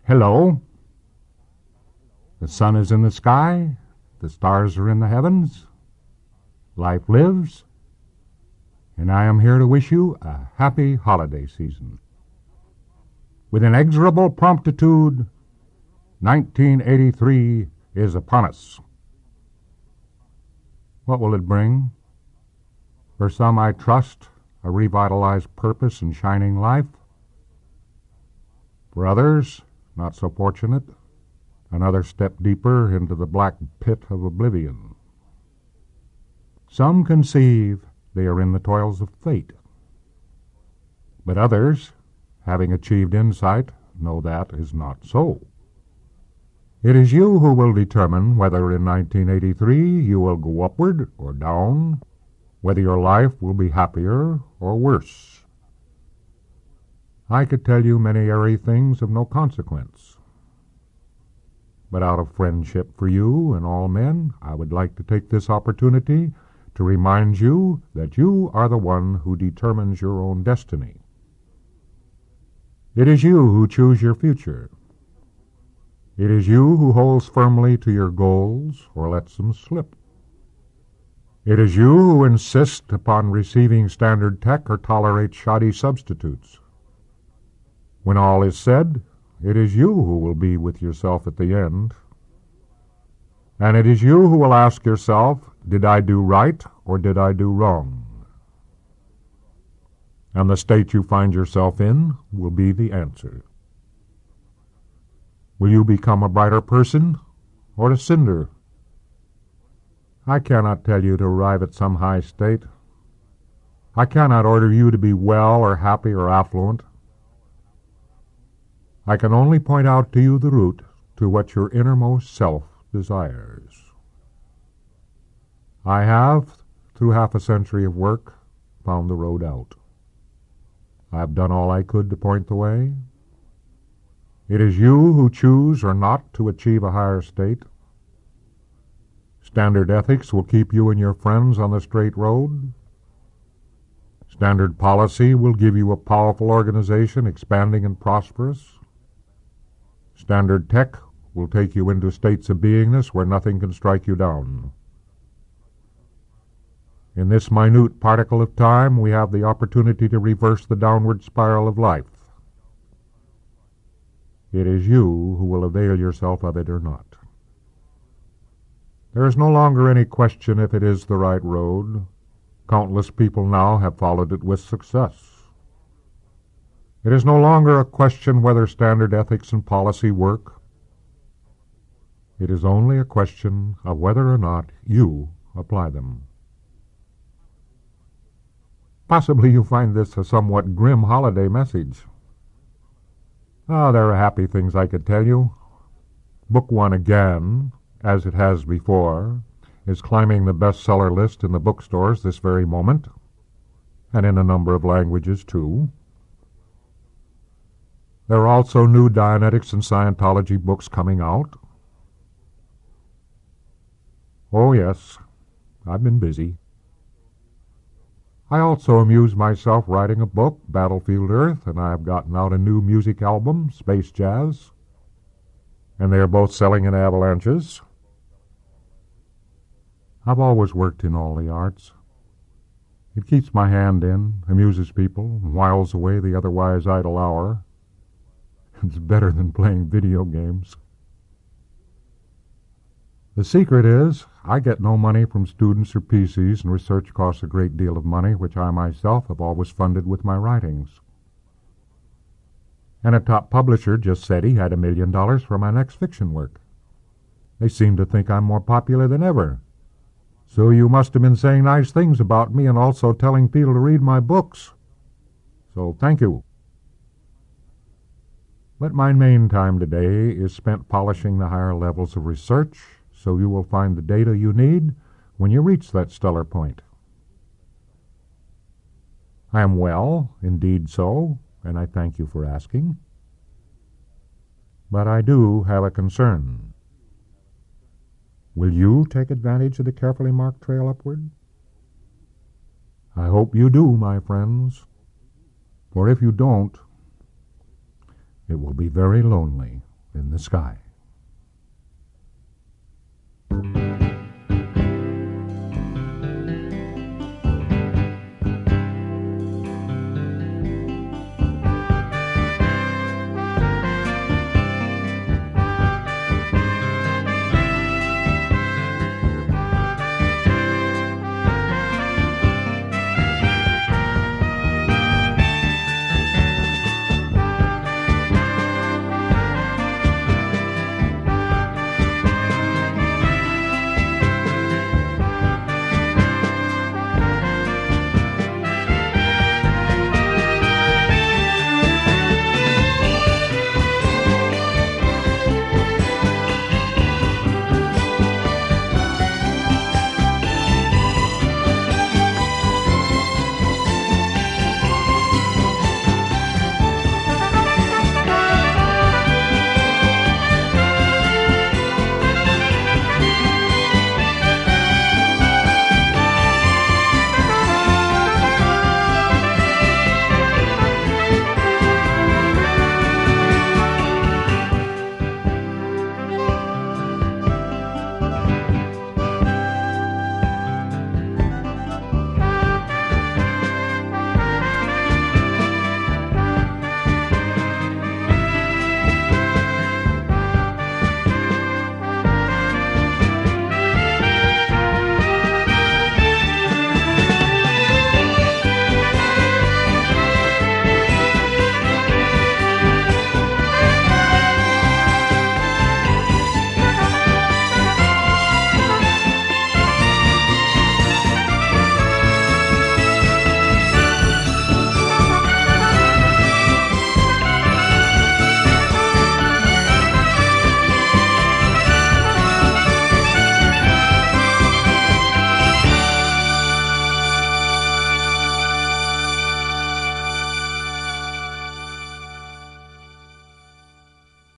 Hello. The sun is in the sky. The stars are in the heavens. Life lives. And I am here to wish you a happy holiday season. With inexorable promptitude, 1983 is upon us. What will it bring? For some, I trust, a revitalized purpose and shining life. For others, not so fortunate, another step deeper into the black pit of oblivion. Some conceive they are in the toils of fate, but others, having achieved insight, know that is not so. It is you who will determine whether in 1983 you will go upward or down, whether your life will be happier or worse. I could tell you many airy things of no consequence, but out of friendship for you and all men, I would like to take this opportunity to remind you that you are the one who determines your own destiny. It is you who choose your future. It is you who holds firmly to your goals or lets them slip. It is you who insist upon receiving standard tech or tolerate shoddy substitutes. When all is said, it is you who will be with yourself at the end. And it is you who will ask yourself, did I do right or did I do wrong? And the state you find yourself in will be the answer. Will you become a brighter person or a cinder? I cannot tell you to arrive at some high state. I cannot order you to be well or happy or affluent. I can only point out to you the route to what your innermost self desires. I have, through half a century of work, found the road out. I have done all I could to point the way. It is you who choose or not to achieve a higher state. Standard ethics will keep you and your friends on the straight road. Standard policy will give you a powerful organization, expanding and prosperous. Standard tech will take you into states of beingness where nothing can strike you down. In this minute particle of time, we have the opportunity to reverse the downward spiral of life. It is you who will avail yourself of it or not. There is no longer any question if it is the right road. Countless people now have followed it with success. It is no longer a question whether standard ethics and policy work. It is only a question of whether or not you apply them. Possibly you find this a somewhat grim holiday message. There are happy things I could tell you. Book one again, as it has before, is climbing the bestseller list in the bookstores this very moment, and in a number of languages too. There are also new Dianetics and Scientology books coming out. Oh yes, I've been busy. I also amuse myself writing a book, Battlefield Earth, and I have gotten out a new music album, Space Jazz, and they are both selling in avalanches. I've always worked in all the arts. It keeps my hand in, amuses people, and whiles away the otherwise idle hour. It's better than playing video games. The secret is, I get no money from students or PCs, and research costs a great deal of money, which I myself have always funded with my writings. And a top publisher just said he had $1 million for my next fiction work. They seem to think I'm more popular than ever. So you must have been saying nice things about me and also telling people to read my books. So thank you. But my main time today is spent polishing the higher levels of research, so you will find the data you need when you reach that stellar point. I am well, indeed so, and I thank you for asking. But I do have a concern. Will you take advantage of the carefully marked trail upward? I hope you do, my friends, for if you don't, it will be very lonely. in the sky.